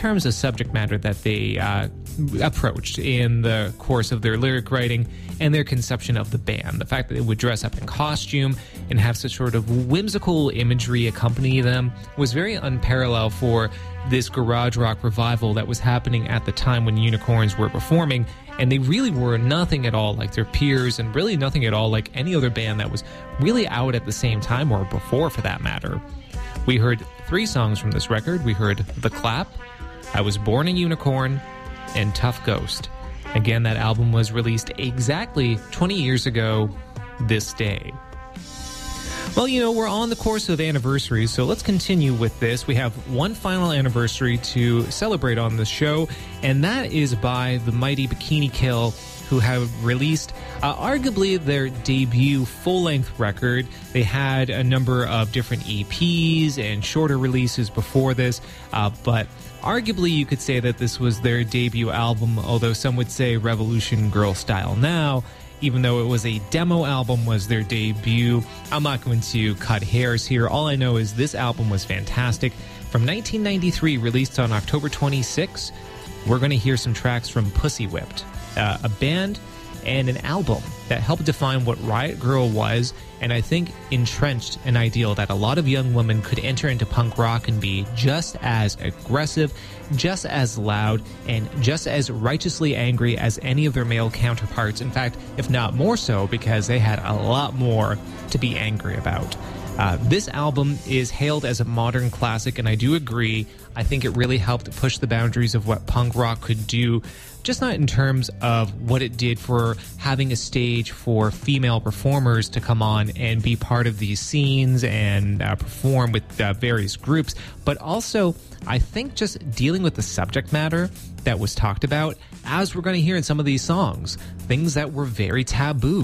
terms of subject matter that they approached in the course of their lyric writing and their conception of the band. The fact that they would dress up in costume and have such sort of whimsical imagery accompany them was very unparalleled for this garage rock revival that was happening at the time when Unicorns were performing, and they really were nothing at all like their peers and really nothing at all like any other band that was really out at the same time or before for that matter. We heard 3 songs from this record. We heard The Clap, I Was Born a Unicorn, and Tough Ghost. Again, that album was released exactly 20 years ago this day. Well, we're on the course of anniversaries, so let's continue with this. We have one final anniversary to celebrate on this show, and that is by the mighty Bikini Kill, who have released arguably their debut full-length record. They had a number of different EPs and shorter releases before this, but arguably you could say that this was their debut album, although some would say Revolution Girl Style Now. Even though it was a demo album, was their debut. I'm not going to cut hairs here. All I know is this album was fantastic. From 1993, released on October 26, we're going to hear some tracks from Pussy Whipped, a band and an album that helped define what Riot Grrrl was, and I think entrenched an ideal that a lot of young women could enter into punk rock and be just as aggressive, just as loud, and just as righteously angry as any of their male counterparts. In fact, if not more so, because they had a lot more to be angry about. This album is hailed as a modern classic, and I do agree. I think it really helped push the boundaries of what punk rock could do, just not in terms of what it did for having a stage for female performers to come on and be part of these scenes and perform with various groups, but also I think just dealing with the subject matter that was talked about, as we're going to hear in some of these songs, things that were very taboo.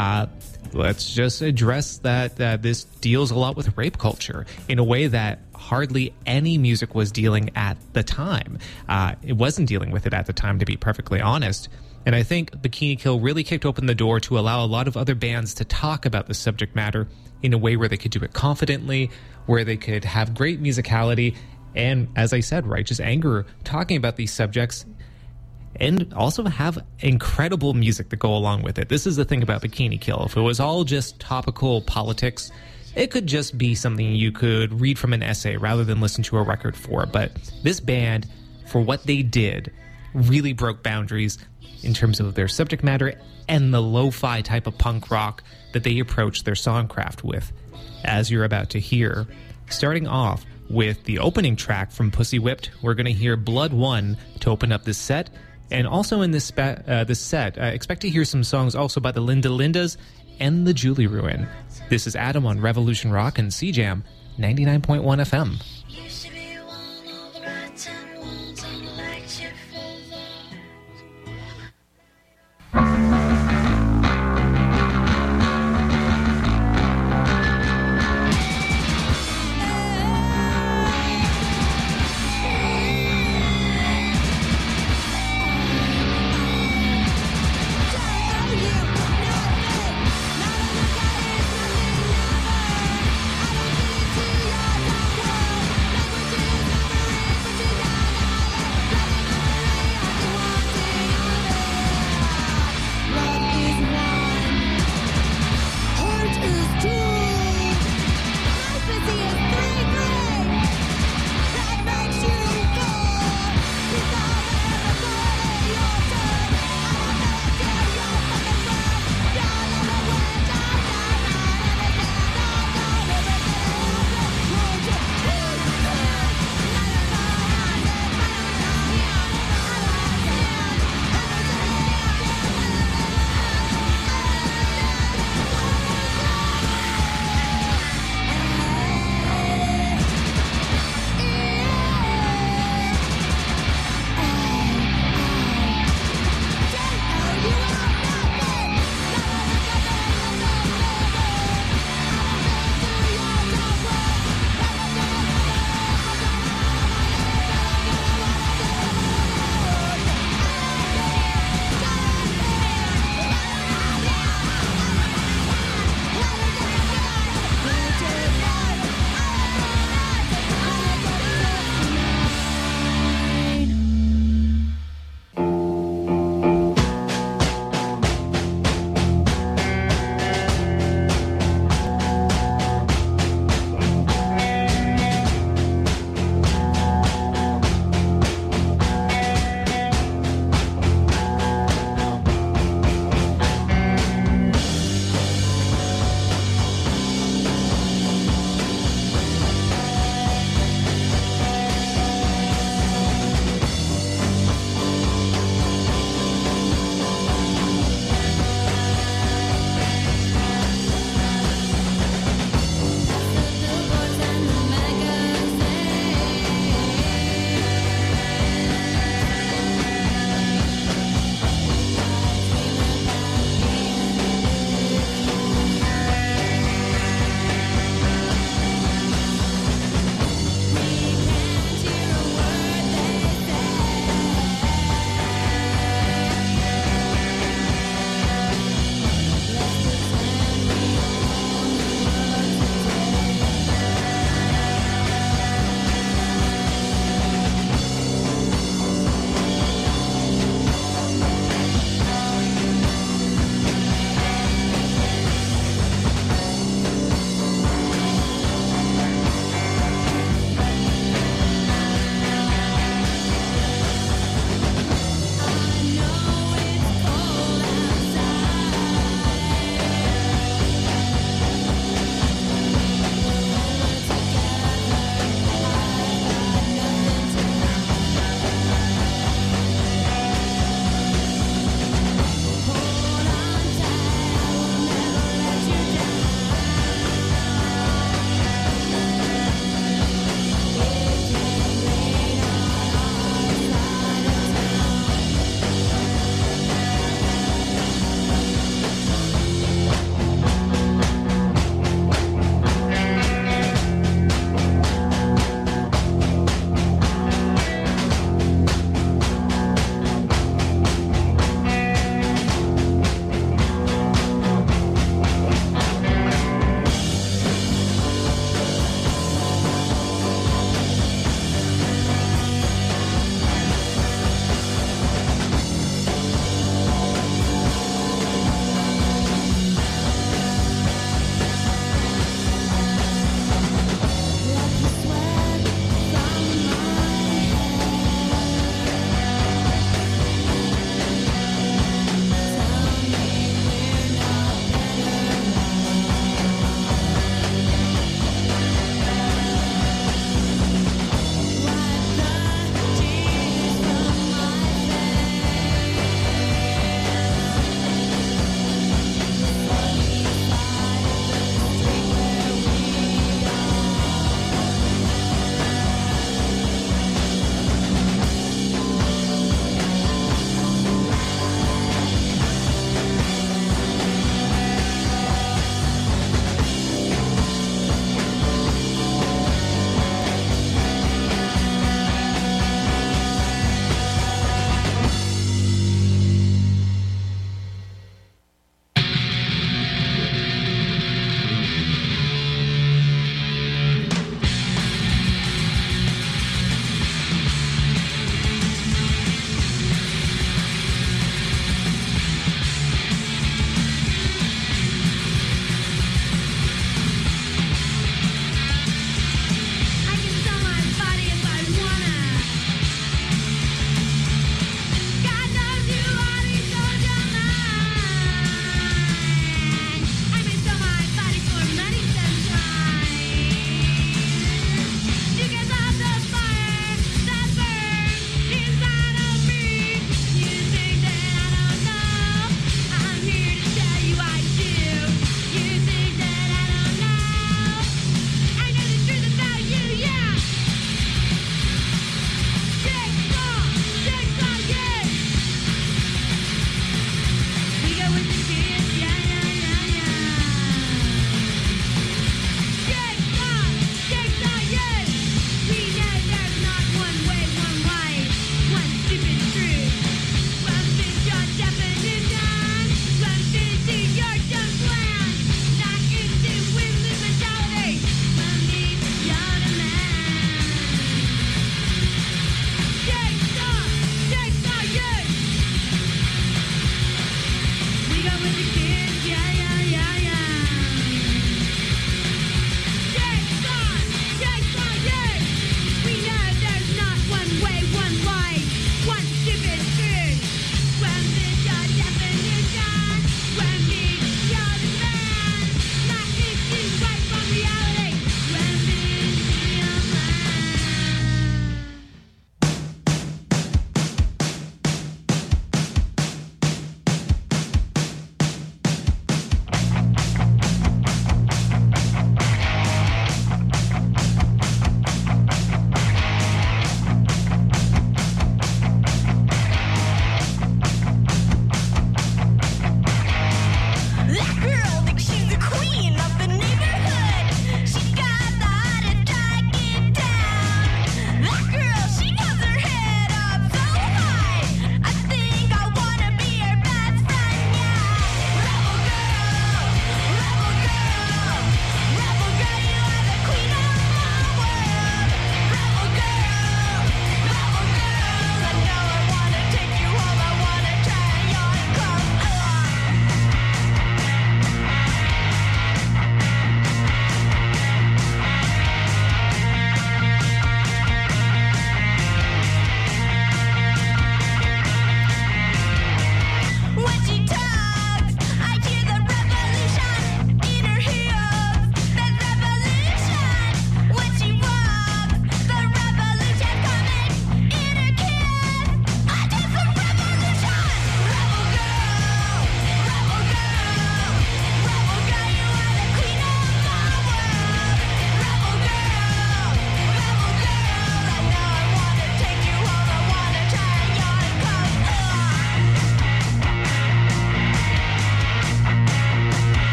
Let's just address that this deals a lot with rape culture in a way that hardly any music was dealing at the time. It wasn't dealing with it at the time, to be perfectly honest. And I think Bikini Kill really kicked open the door to allow a lot of other bands to talk about the subject matter in a way where they could do it confidently, where they could have great musicality, and, as I said, righteous anger, talking about these subjects, and also have incredible music to go along with it. This is the thing about Bikini Kill. If it was all just topical politics, it could just be something you could read from an essay rather than listen to a record for. But this band, for what they did, really broke boundaries in terms of their subject matter and the lo-fi type of punk rock that they approached their songcraft with, as you're about to hear. Starting off with the opening track from Pussy Whipped, we're going to hear Blood One to open up this set. And also in this set, expect to hear some songs also by the Linda Lindas and the Julie Ruin. This is Adam on Revolution Rock and CJAM 99.1 FM.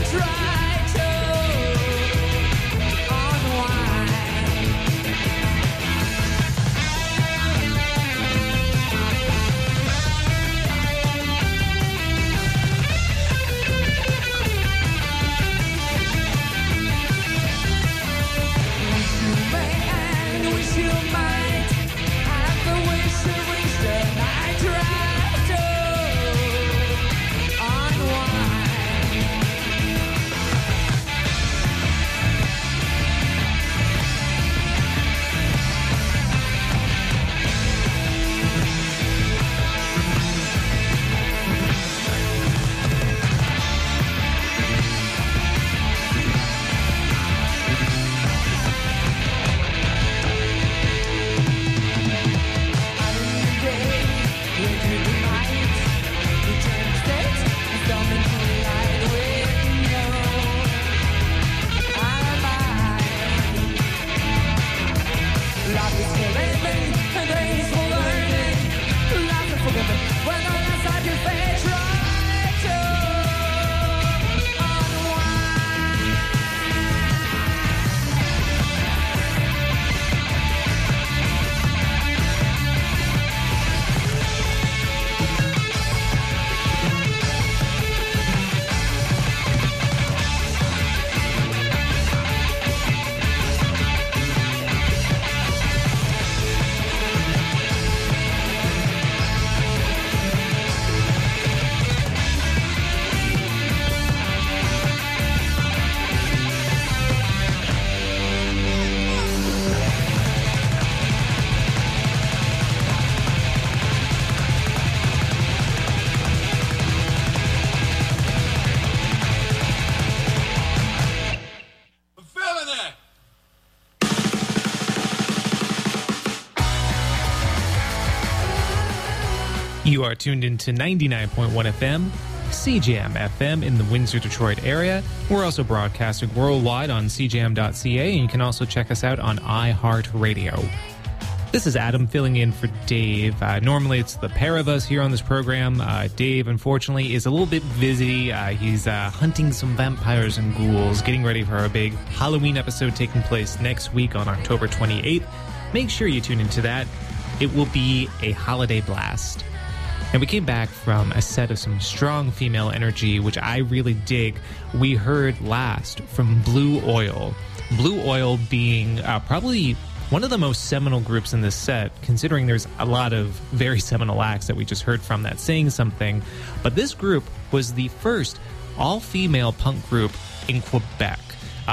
You are tuned into 99.1 FM, CJAM FM in the Windsor, Detroit area. We're also broadcasting worldwide on cjam.ca, and you can also check us out on iHeartRadio. This is Adam filling in for Dave. Normally it's the pair of us here on this program. Dave, unfortunately, is a little bit busy. He's hunting some vampires and ghouls, getting ready for a big Halloween episode taking place next week on October 28th. Make sure you tune into that. It will be a holiday blast. And we came back from a set of some strong female energy, which I really dig. We heard last from Blue Oil. Blue Oil being probably one of the most seminal groups in this set, considering there's a lot of very seminal acts that we just heard from that saying something. But this group was the first all-female punk group in Quebec.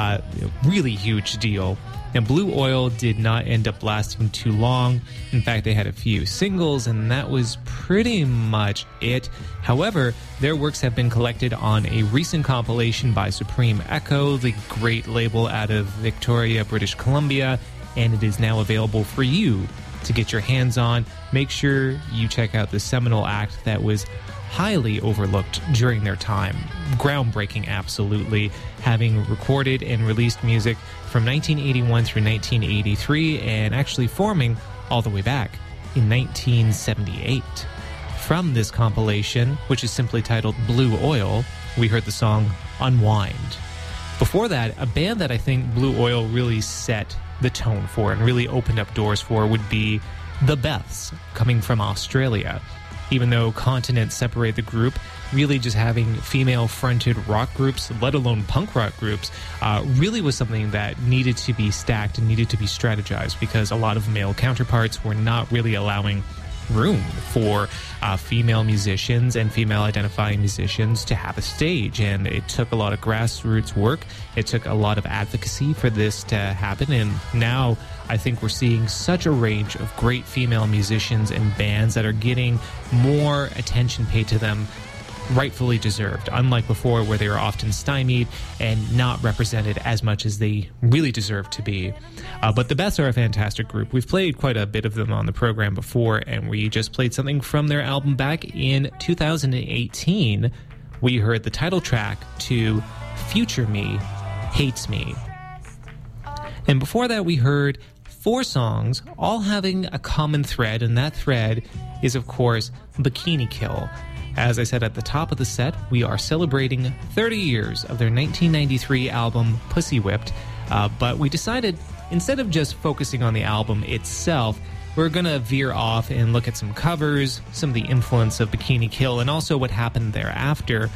Really huge deal. And Blue Oil did not end up lasting too long. In fact, they had a few singles, and that was pretty much it. However, their works have been collected on a recent compilation by Supreme Echo, the great label out of Victoria, British Columbia, and it is now available for you to get your hands on. Make sure you check out the seminal act that was highly overlooked during their time. Groundbreaking, absolutely, having recorded and released music from 1981 through 1983 and actually forming all the way back in 1978. From this compilation, which is simply titled Blue Oil, we heard the song Unwind. Before that, a band that I think Blue Oil really set the tone for and really opened up doors for would be The Beths, coming from Australia. Even though continents separate the group, really just having female-fronted rock groups, let alone punk rock groups, really was something that needed to be stacked and needed to be strategized because a lot of male counterparts were not really allowing room for female musicians and female-identifying musicians to have a stage. And it took a lot of grassroots work. It took a lot of advocacy for this to happen. And now I think we're seeing such a range of great female musicians and bands that are getting more attention paid to them, rightfully deserved, unlike before where they were often stymied and not represented as much as they really deserve to be. But the Beths are a fantastic group. We've played quite a bit of them on the program before, and we just played something from their album back in 2018. We heard the title track to Future Me Hates Me. And before that, we heard 4 songs, all having a common thread, and that thread is, of course, Bikini Kill. As I said at the top of the set, we are celebrating 30 years of their 1993 album Pussy Whipped, but we decided instead of just focusing on the album itself, we're going to veer off and look at some covers, some of the influence of Bikini Kill, and also what happened thereafter.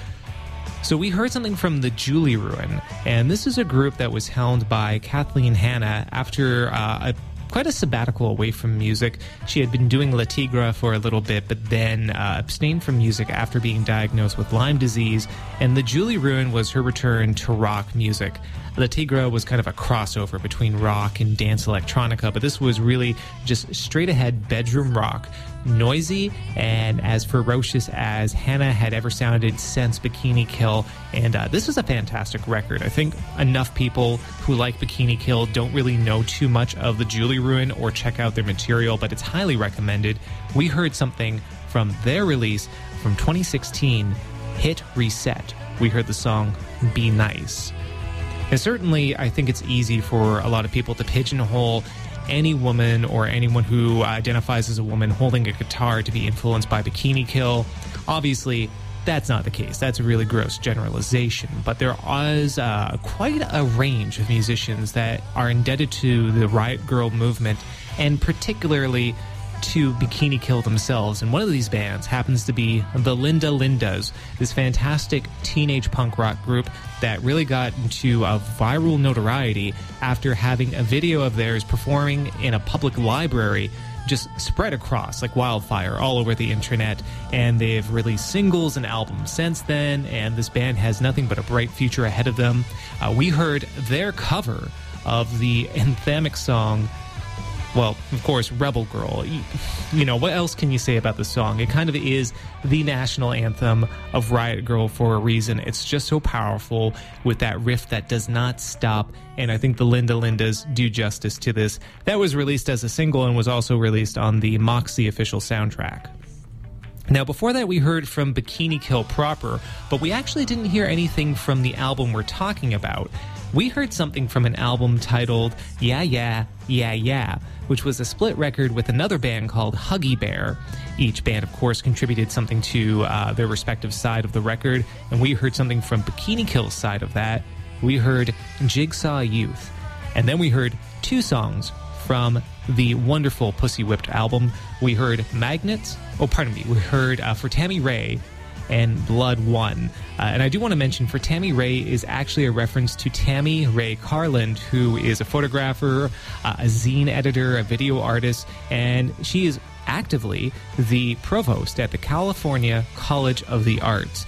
So we heard something from the Julie Ruin, and this is a group that was helmed by Kathleen Hanna after quite a sabbatical away from music. She had been doing La Tigre for a little bit, but then abstained from music after being diagnosed with Lyme disease, and the Julie Ruin was her return to rock music. La Tigre was kind of a crossover between rock and dance electronica, but this was really just straight-ahead bedroom rock, noisy and as ferocious as Hanna had ever sounded since Bikini Kill, and this is a fantastic record. I think enough people who like Bikini Kill don't really know too much of the Julie Ruin or check out their material, but it's highly recommended. We heard something from their release from 2016, Hit Reset. We heard the song Be Nice. And certainly, I think it's easy for a lot of people to pigeonhole any woman or anyone who identifies as a woman holding a guitar to be influenced by Bikini Kill. Obviously, that's not the case. That's a really gross generalization. But there is quite a range of musicians that are indebted to the Riot Grrrl movement, and particularly to Bikini Kill themselves. And one of these bands happens to be the Linda Lindas, this fantastic teenage punk rock group that really got into a viral notoriety after having a video of theirs performing in a public library just spread across like wildfire all over the internet. And they've released singles and albums since then, and this band has nothing but a bright future ahead of them. We heard their cover of the anthemic song, well, of course, Rebel Girl. You know, what else can you say about the song? It kind of is the national anthem of Riot Grrrl for a reason. It's just so powerful with that riff that does not stop, and I think the Linda Lindas do justice to this. That was released as a single and was also released on the Moxie official soundtrack. Now, before that, we heard from Bikini Kill proper, but we actually didn't hear anything from the album we're talking about. We heard something from an album titled Yeah Yeah, Yeah Yeah, which was a split record with another band called Huggy Bear. Each band, of course, contributed something to their respective side of the record, and we heard something from Bikini Kill's side of that. We heard Jigsaw Youth, and then we heard two songs from the wonderful Pussy Whipped album. We heard Magnets, we heard For Tammy Rae and Blood One. And I do want to mention, For Tammy Rae is actually a reference to Tammy Rae Carland, who is a photographer, a zine editor, a video artist, and she is actively the provost at the California College of the Arts.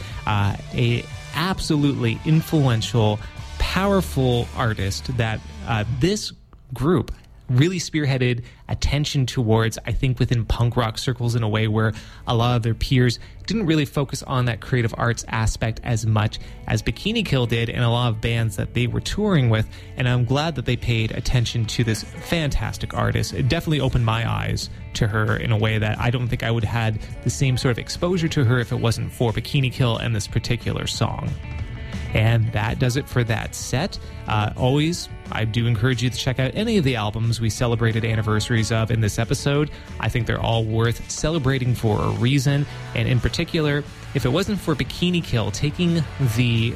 A absolutely influential, powerful artist that this group really spearheaded attention towards, I think, within punk rock circles in a way where a lot of their peers didn't really focus on that creative arts aspect as much as Bikini Kill did and a lot of bands that they were touring with. And I'm glad that they paid attention to this fantastic artist. It definitely opened my eyes to her in a way that I don't think I would have had the same sort of exposure to her if it wasn't for Bikini Kill and this particular song. And that does it for that set. Always, I do encourage you to check out any of the albums we celebrated anniversaries of in this episode. I think they're all worth celebrating for a reason. And in particular, if it wasn't for Bikini Kill taking the,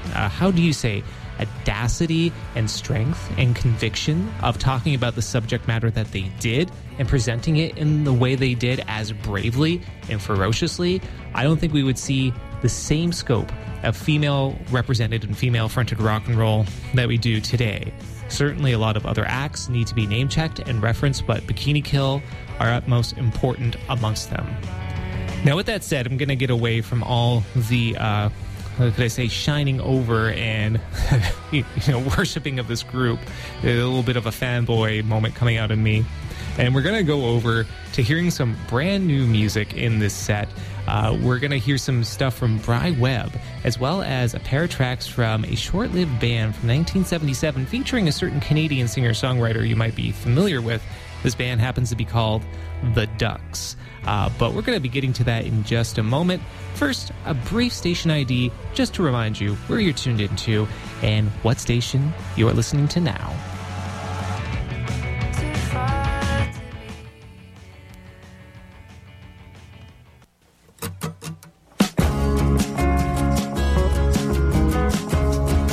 audacity and strength and conviction of talking about the subject matter that they did and presenting it in the way they did as bravely and ferociously, I don't think we would see the same scope of female-represented and female-fronted rock and roll that we do today. Certainly a lot of other acts need to be name-checked and referenced, but Bikini Kill are at most important amongst them. Now, with that said, I'm going to get away from all the shining over and worshiping of this group. A little bit of a fanboy moment coming out in me. And we're going to go over to hearing some brand new music in this set. We're going to hear some stuff from Bry Webb, as well as a pair of tracks from a short-lived band from 1977 featuring a certain Canadian singer-songwriter you might be familiar with. This band happens to be called The Ducks. But we're going to be getting to that in just a moment. First, a brief station ID just to remind you where you're tuned into and what station you're listening to now.